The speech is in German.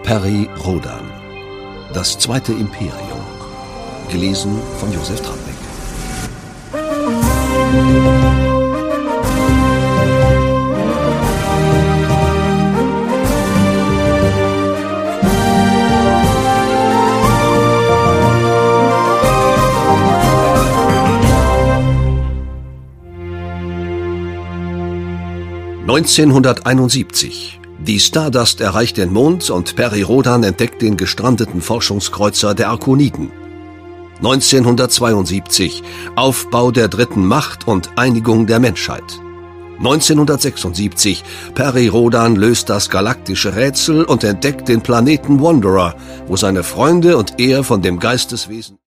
Peri Rodan. Das zweite Imperium. Gelesen von Josef Trappek. (1971) Die Stardust erreicht den Mond und Peri Rodan entdeckt den gestrandeten Forschungskreuzer der Arkoniden. 1972 Aufbau der dritten Macht und Einigung der Menschheit. 1976 Peri Rodan löst das galaktische Rätsel und entdeckt den Planeten Wanderer, wo seine Freunde und er von dem Geisteswesen